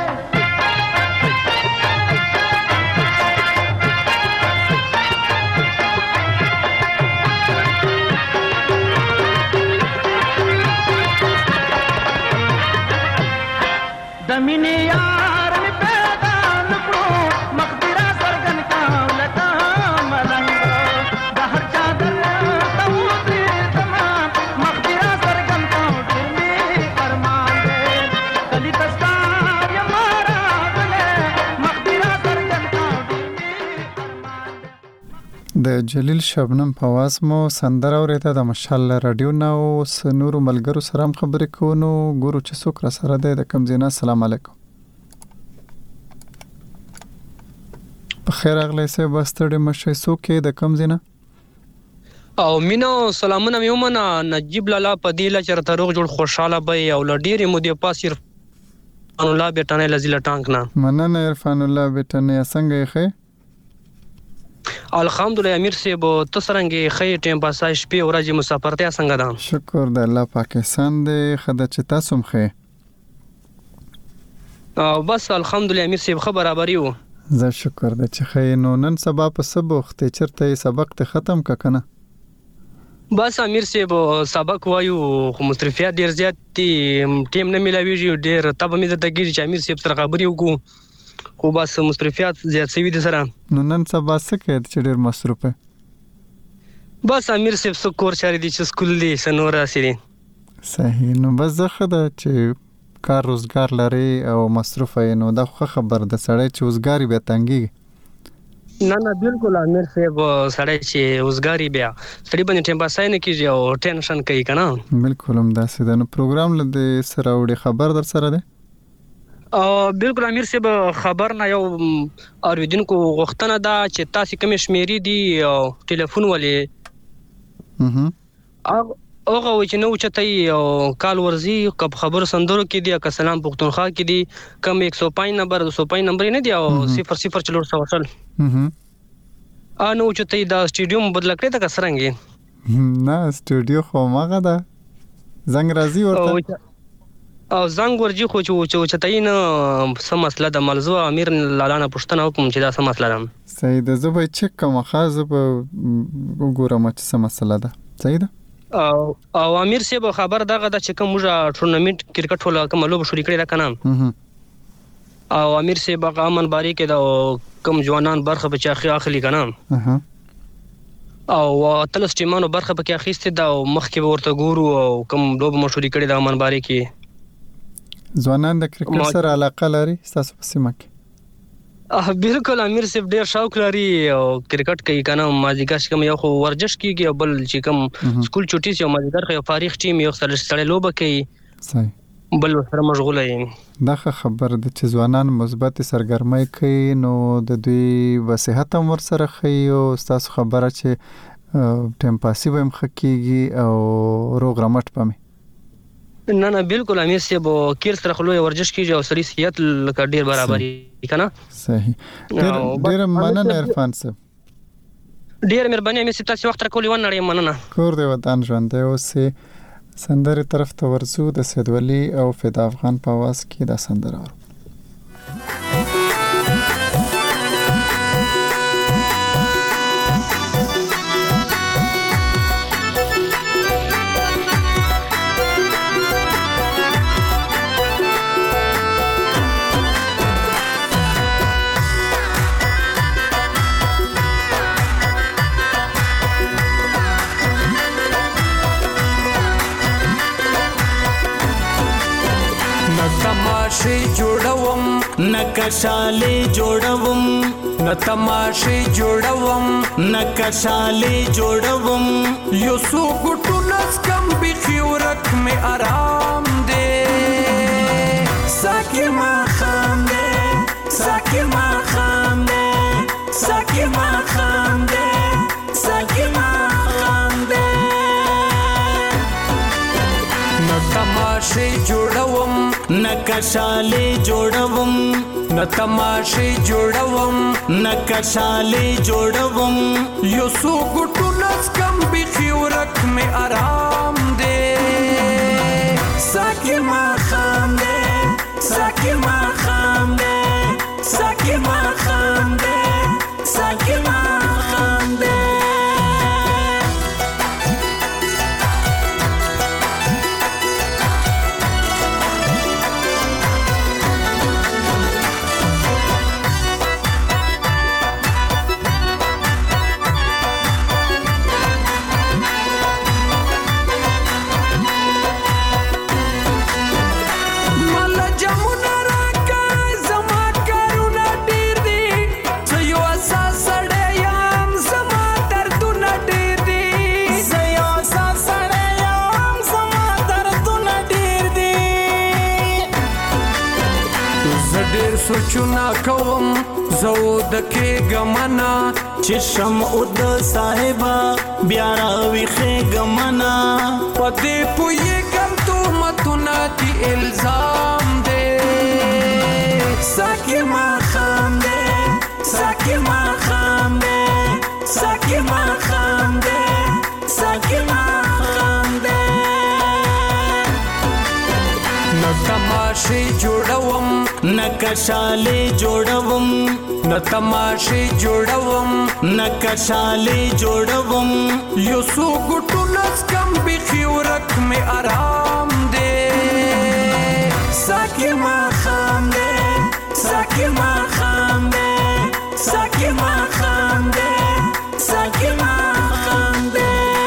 دمینه یار می پیدا نکړو مخبره سرګن کا لتا ملنګ د هر چا در ته وځي تمام مخبره سرګن کا ډیر می ارمان کلی تستا یمارا بله مخبره سرګن کا ډیر می ارمان د جلیل شبنم په आवाज مو سندره اورېده د مشال رادیو نو سنور ملګرو سره هم خبرې کوو ګورو چې څوک را سره دی د کم زینا السلام علیکم په خیر اغلی سه بستړې مشه څوک د کم زینا او مینو سلامونه میومنه نجیب لالا په دی لا چرته روغ جوړ خوشاله به او لډيري مودې پاس عرفان الله بیٹانه لزیل ټانک نه مننه عرفان الله بیٹانه څنګه یې الحمدلله امیر صاحب ته څنګه خې ټیم پاسای شپې ورځې مسافرتیا څنګه ده؟ شکر د الله پاکستان دې خدای چې تاسو هم خې. بس الحمدلله امیر صاحب خبر برابرۍ وو. زه شکر د چې خې. نو نن سبا په سبوخت چرته سبق ته ختم کا کنه؟ بس امیر صاحب سبق وایو خو مصرفیات ډیر زیات دي، ټیم نه ملاویږي، ډیر تبه مې د تګیږي چې امیر صاحب سره خبرې وکړو، خو بس مصرفیات زیات شوي دي سره. نو نن سبا څه کوي چې ډیر مصروف؟ بس امیر صاحب څه کور چارې دي چې سکول دي سنور راسي. صحیح. نو بس زه خدای چې کار روزګار لري او مصروف یې، نو دا خو خبر د سړی چې روزګاری به تنګي. نه بالکل امیر صاحب سړی چې روزګاری بیا سړی باندې ټیم پاسای نه کیږي او ټینشن کوي کنه. بالکل هم داسې ده. نو پروګرام له سره وړي خبر در سره ده؟ بالکل امیر صاحب خبر نه یو اوریدونکو غوښتنه ده چې تاسو کوم شمیرې دي او ټلیفون ولې هغه و چې نو چته او کال ورزي کب خبر سندرو کې دی که سلام پښتونخوا کې دی کم 105 نمبر 205 نمبر نه دی او 00 چلور سوشل نو چته دا سټیډیوم بدل کړی دا کسرنګي نه سټوډیو خو ماغه ده زنګ راځي ورته او زنګ ورجی خو چې چته نه سم مسله د ملزو امیر لاله پښتنه کوم چې دا سم مسله ده. صحیح ده. زه به چک کوم خاصه به وګورم چې سم مسله ده. صحیح ده. او امیر صاحب خبر دغه د چې کوم ټورنمنت کرکټ ولا کوم لوب شروع کړی دا کنه او امیر صاحب هغه امن باری کې دا کوم ځوانان برخه په چاخي اخلي کنه او تلس ټیمانو برخه په کې اخیسته دا مخکې ورته ګورو او کوم لوب مشوري کړی دا امن باری کې ځوانان د کرکټ سره علاقه لري تاسو په سیمه کې؟ بالکل امیر صاحب ډیر شوق لري او کرکټ کوي کنه مازیګر کوم یو خو ورزش کیږي او بل چې کوم سکول چټي سي مازیګر خو فارغ ټیم یو سره لوب کوي. صحیح. بل سره مشغول یم. دا خبر د چې ځوانان مثبت سرګرمۍ کوي نو د دوی وصحت هم ور سره خي او تاسو خبره چې ټیم پاسي هم خکېږي او روغ رمټ پمه. نه بالکل امیر صاحب کیر سره خلوی ورزش کیږي او سړي صحت لکه ډیر برابرۍ کنه. صحیح. ډیر مننه عرفان صاحب. ډیر مهرباني امیر صاحب تاسو وخت راکولې ونه نړۍ مننه. کور دی ودان ژوند دی اوس سندره طرف ته ورسو د سید ولی او فدا افغان په आवाज کې دا سندره ورو. تماشې جوړوم نقشالې جوړوم نه تماشې جوړوم نقشالې جوړوم یو سو ګټو نس کم بخي ورک می آرام دې ساکي ما خام دې ساکي ما خام دې ساکي ما خام دې ساکي ما خام دې نه تماشې جوړوم نقشالې جوړوم نه تماشې جوړوم نقشالې جوړوم یو سو ګټو نس کم بخي ورک می آرام دې ساکي ما خام دې ساکي ما خام دې ساکي ما خام دې ساکي ما خام دې سوچنا کوم زو دکې غمنا چې شم او د صاحبہ بیا راوي خې غمنا پدې پوي کم تهمتونه دي الزام دې ساکي ما خام دې ساکي ما خام دې نکشاله جوړوم نه تماشې جوړوم نکشاله جوړوم یو سو ګټو نسکم بخي ورک می آرام دے ساکی ما خام دے ساکی ما خام دے ساکی ما خام دے ساکی ما خام دے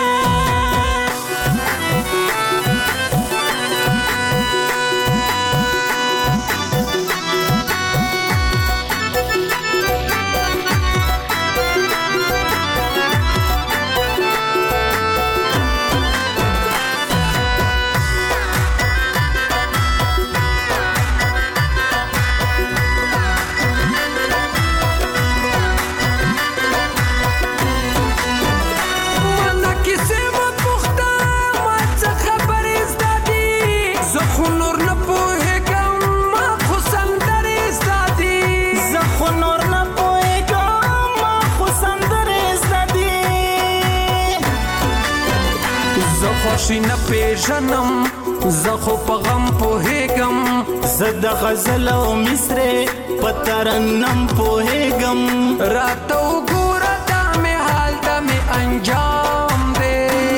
خوشی نه پیژنم زخو په غم پوهېږم زه د غزل او مصرې په ترنم پوهېږم راته وګوره دا مې حال دا مې انجام دی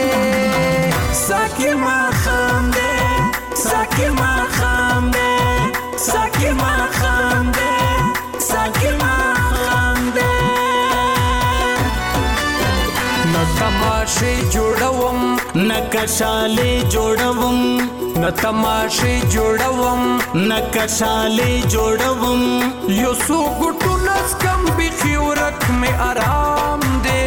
ساکی ما خام دی ساکی ما خام دی ساکی ما خام دی ساکی ما خام دی نه تماشې جوړوم نکشاله جوړوم نه تماشې جوړوم نکشاله جوړوم یو سو ګټو نسکم بخي ورک می آرام دے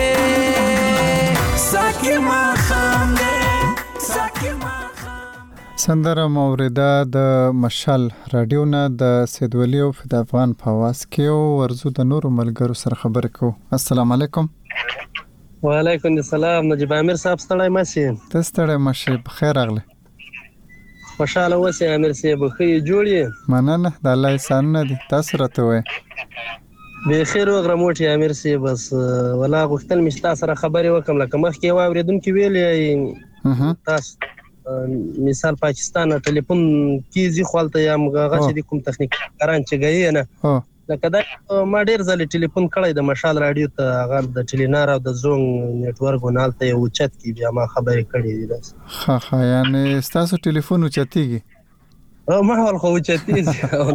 ساکی ما خام دے ساکی ما سندره موریده د مشال رادیو نه د سید ولی او فدا افغان په واس کې ورزو د نور ملګرو سره خبرې کو. السلام علیکم. وعلیکم السلام. نجیب امیر صاحب ستړی ماشي؟ ته ستړی ماشي؟ بخیر راغلی. خوشاله اوسې امیر صاحب. ښه جوړ یې؟ مننه د الله احسانونه دي. تاسو راته وایئ. بخیر وغره موټي امیر صاحب. بس ولا غوښتل مې تاسو سره خبرې وکم لکه مخکې واوریدونکو ویلې تاسو مثال پاکستان ټلیفون کیږي خپلته یا مغه چې د کوم تخنیک کاران چې غي نه لکه دا ما ډیر ځله ټلیفون کړی د مشال رادیو ته هغه د ټلینار او د زونګ نت ورک ونالته یو چت کی بیا ما خبرې کړې دي. ها یعنی تاسو ټلیفون چتیږي؟ ما هول خو چتیږي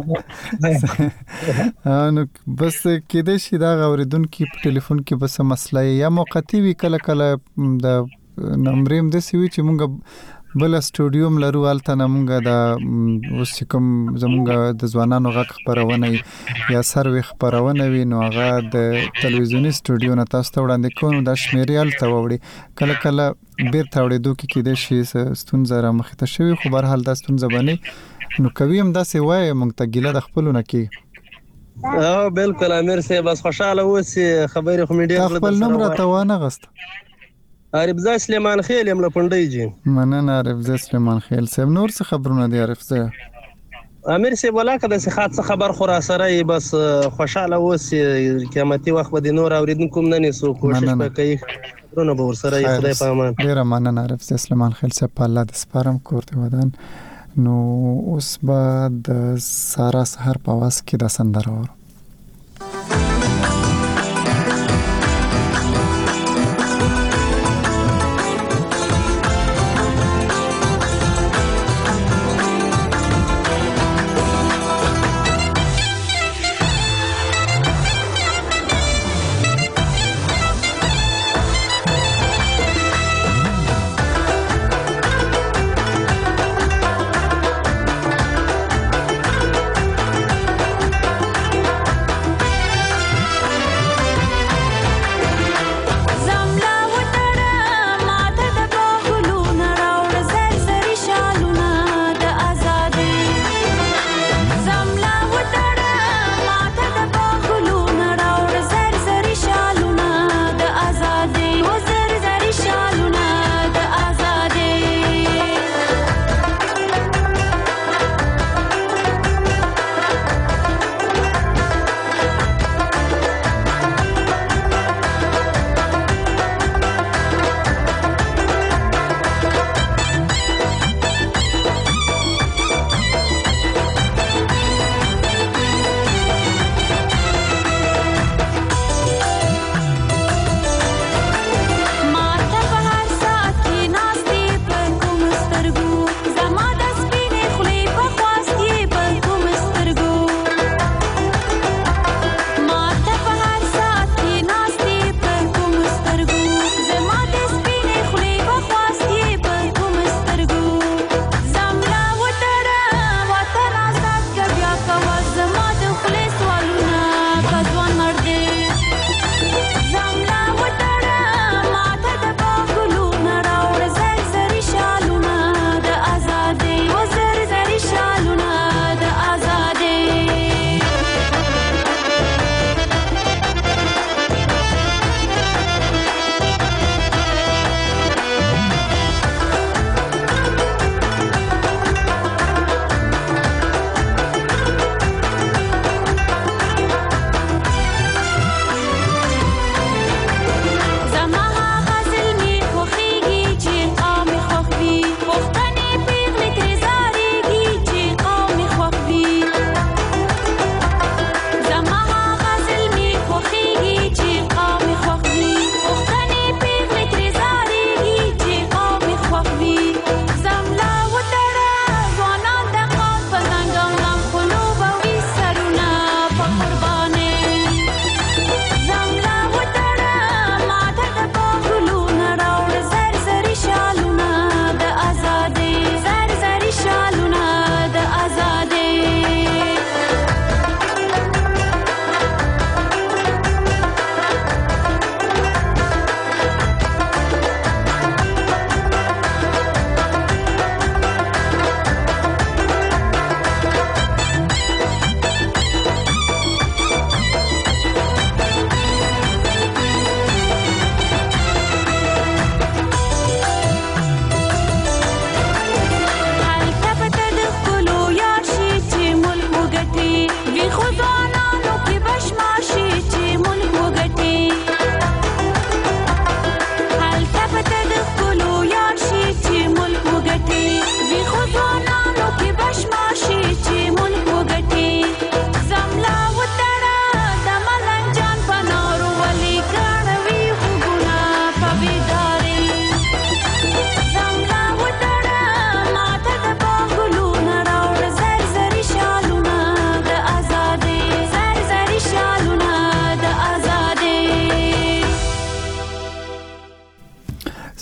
نو بس کېدې شي دا اوریدونکو په ټلیفون کې بس مسله یا موقتی وی کله کله د نمبریم د سوي چې مونږ بل سټوډیوم لرو الته نمونږه د اوس کوم زمونږه د ځوانانو غږ خبرونه یا سروي خبرونه وي نو هغه د ټلویزیونی سټوډیو نه تاسو ته وړاندې کوم د شمیریال ته وړي کله کله بیرته وړي دوی کې د شي ستونزه را مخ ته شوی خو بهر حال د ستونزه باندې نو کوي هم داسې وای مونږ ته ګیله د خپلونه کې بالکل امیر صاحب. بس خوشاله اوسې خبرې خو مې ډېر خپل نوم راته وانه غست. عارفزا سلیمان خیل یم لپندای جی. مننه عارفزا سلیمان خیل صاحب. نور څه خبرونه دي عارفزا؟ امیر صاحب ولاکه د صحت خبر خورا سره بس خوشاله اوسې قیامتي وخت به نور اوریدونکو نه نسو کوشش وکړي خبرونه به ور سره خدای په امان. ډیر مننه عارفزا سلیمان خیل صاحب. په الله د سپارم کور ته ودان. نو اوس به د سارا سحر په واس کې د سندره ورو.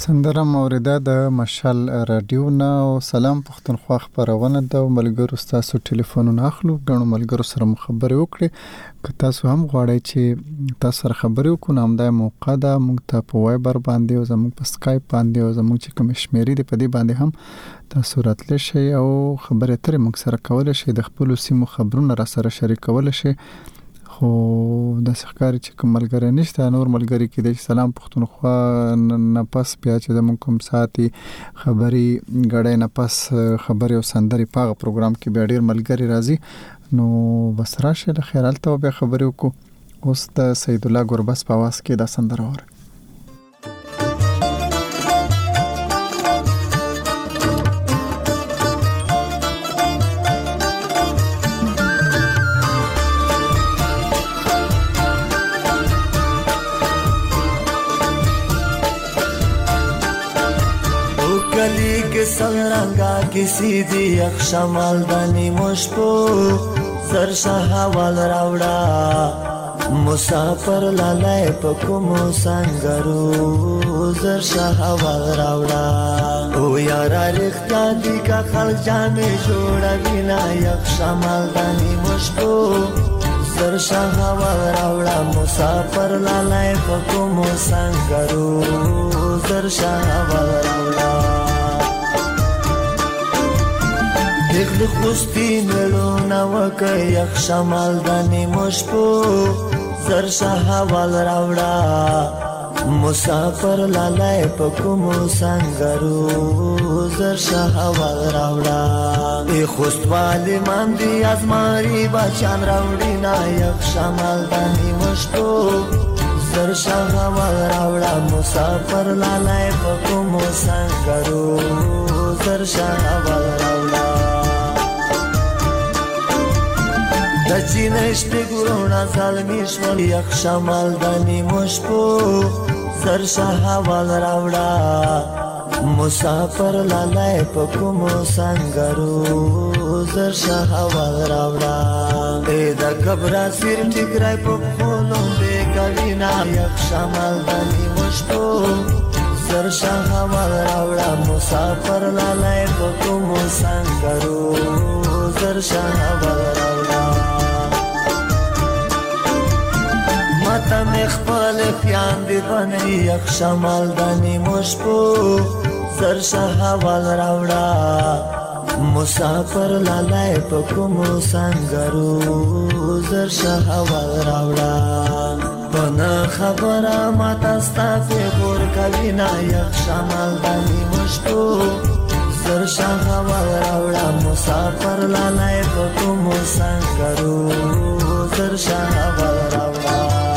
سندره موریده د مشال رادیو نه او سلام پښتونخوا خبرونه د ملګرو تاسو ټلیفونونه اخلو غنو ملګرو سره خبرې وکړي که تاسو هم غواړئ چې تاسو سره خبرې وکړو نو همدا موقع ده موږ ته په وایبر باندې او زموږ په سکایپ باندې او زموږ چې کوم شمیرې دی په دې باندې هم تاسو راتلی شئ او خبرې اترې موږ سره کولای شئ د خپل سیمو خبرونه را سره شریکولای شئ خو د ښکاری چې کوم ملګری نشته نور ملګری کې د سلام پښتونخوا نه پس بیا چې زموږ کوم ساتي خبري غړې نه پس خبري او سندري پاغه پروګرام کې بیا ډیر ملګری راځي نو بس راشه د خیرال ته به خبري وکړو اوس د سید الله ګوربس په आवाज کې د سندره وره سرنگا کسی دی یک شمال دنی مشپو سرشاه وال راوڑا مسافر لالای پکمو سنگرو سرشاه وال راوڑا او یارا رختیا دی کا خلق جامی جوڑا بینا یک شمال دنی مشپو سرشاه وال راوڑا مسافر لالای پکمو سنگرو سرشاه وال راوڑا دیخ خوستی ملونا وکا یک شمال دانی مشپو سرشاه وال راوڑا مسافر لالای پکمو سنگرو سرشاه وال راوڑا ای خوست والی من دی از ماری بچان راوڑی نا یک شمال دانی مشپو سرشاه وال راوڑا مسافر لالای پکمو سنگرو سرشاه وال راوڑا دچی نشتی گرونا ظلمیش وال یک شمال دنی مشپو سرشاه وال راوڑا مسافر لالای پکمو سنگرو سرشاه وال راوڑا ایدا کبرا سیر ٹکرائی پخولون دے کبینا یک شمال دنی مشپو سرشاه وال راوڑا مسافر لالای پکمو سنگرو سرشاه وال راوڑا ماتا مخبال پیان دی بنی یک شمال دنی مشپو سرشاه وال راوڑا مسافر لالای پکمو سنگرو سرشاه وال راوڑا بنا خبره ماتا ستافی بور کبینا یک شمال دنی مشپو سرشاه وال راوڑا مسافر لالای پکمو سنگرو سرشاه وال راوڑا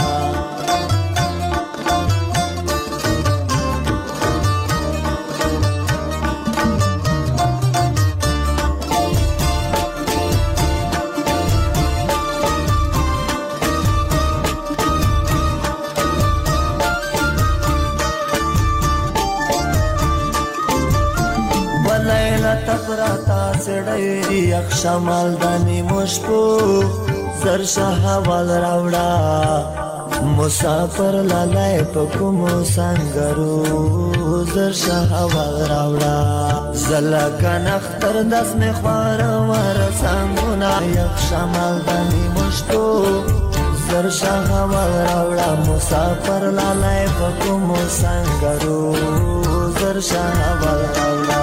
تفراتا سڑی یک شمال دنی مشپو سرشاه وال راوڑا مسافر لالای پکمو سنگرو سرشاه وال راوڑا زلکن اختر دس میں خوار ور سنگونا یک شمال دنی مشپو سرشاه وال راوڑا مسافر لالای پکمو سنگرو سرشاه وال راوڑا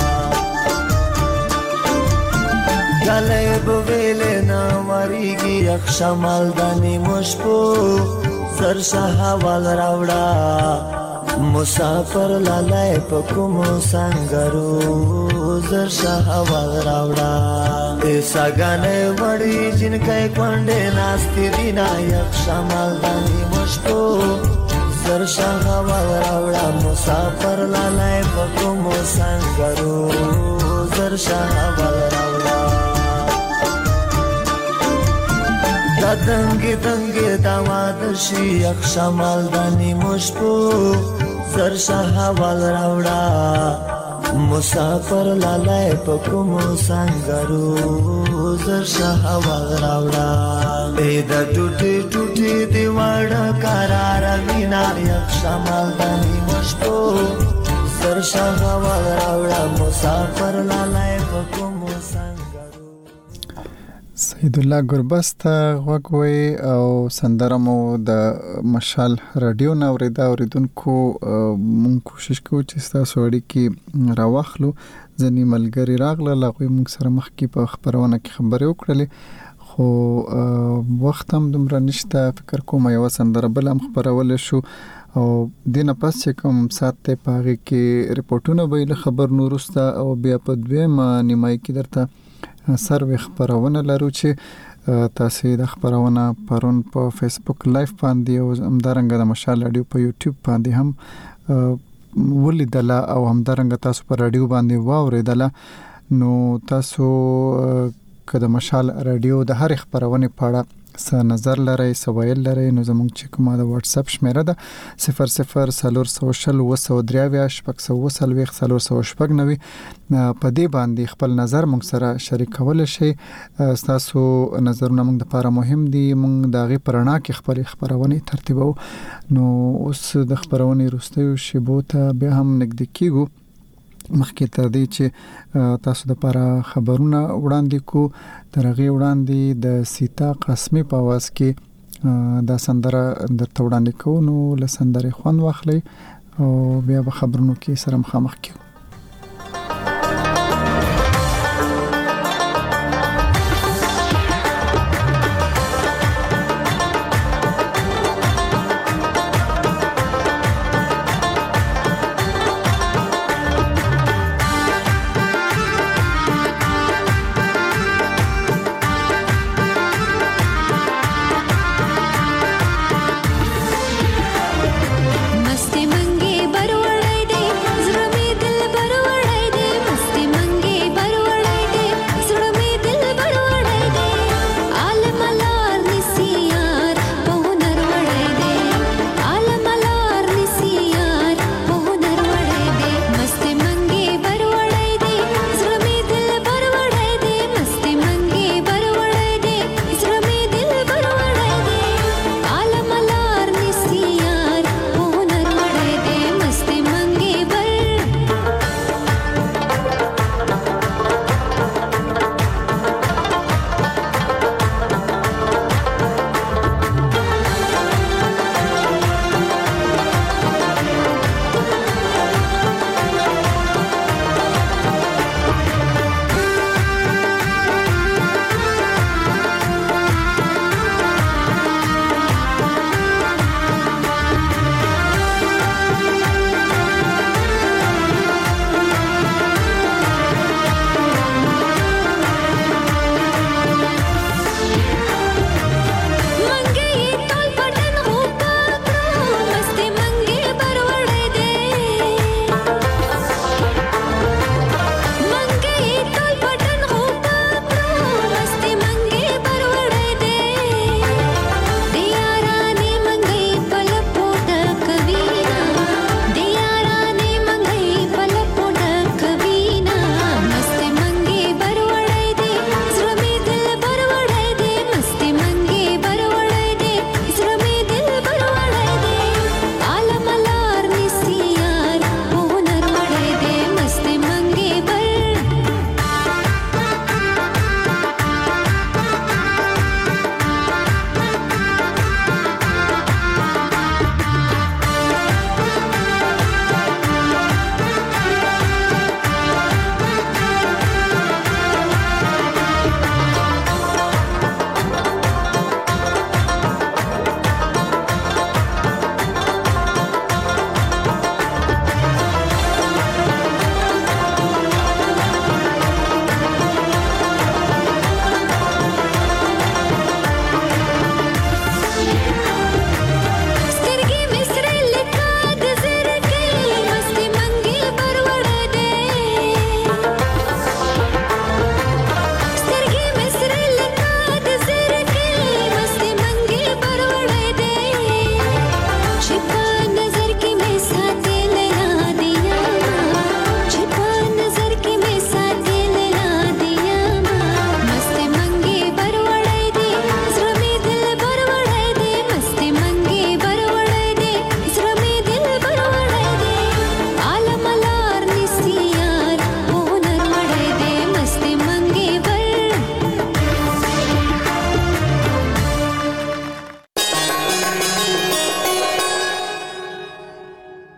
گلے بویلے نا مریگی یک شمال دنی مشپو سرشاه وال راوڑا مسافر لالای پکمو سنگرو سرشاه وال راوڑا ایسا گانے وڑی جن کے کنڈے ناستی دینا یک شمال دنی مشپو سرشاه وال راوڑا مسافر لالای پکمو سنگرو سرشاه وال راوڑا دنگی دنگی داماد شی یک شمال دنی مشپو سرشاه وال راوڑا مسافر لالای پکمو سنگرو سرشاه وال راوڑا ایدا ټوټي ټوټي دی وړ قرار مینا یک شمال دنی مشپو زر شهوال راوړه مسافر لالای په کوم سنگرو. سید الله ګربست غوږوي او سندره مو د مشال رادیو نه اوریدونکو مونږ کوشش کوو چې تاسو اړیکې راوخلو. ځنې ملګری راغله لغوی مونږ سره مخکې په خبرونه کې خبرې وکړلې خو وخت هم دومره نشته. فکر کوم یو سندره بل هم خبرول شو او دینه پس چې کوم سات ته پاغي کې ریپورتونه به له خبر نورسته او بیا په دویمه نیمای کې درته سروې خبرونه لرو چې تاسو د خبرونه پرون په فیسبوک لایف باندې او همدارنګه د مشال رادیو په یوټیوب باندې هم ولیدله او همدارنګه تاسو په رادیو باندې واوریدله. نو تاسو که د مشال رادیو د هر خبرونه پاړه څه نظر لرئ سوایل لرئ نو زموږ چې کومه د واتس اپ شمیره ده 0040 په دې باندې خپل نظر موږ سره شریکول شي. تاسو نظرونه موږ لپاره مهم دي. موږ دغه پرنا کې خپل خبرونه ترتیبو. نو اوس د خبرونه وروستیو شیبو ته به هم نږدې کیږو مخکې تر دې چې تاسو د لپاره خبرونه وړاندې کو. ترغه وړاندې د سیتا قسمي په आवाज کې دا سندره درته وړاندې کوو. نو له سندره خوان واخلئ او بیا به خبرونو کې سره مخامخ کیږو.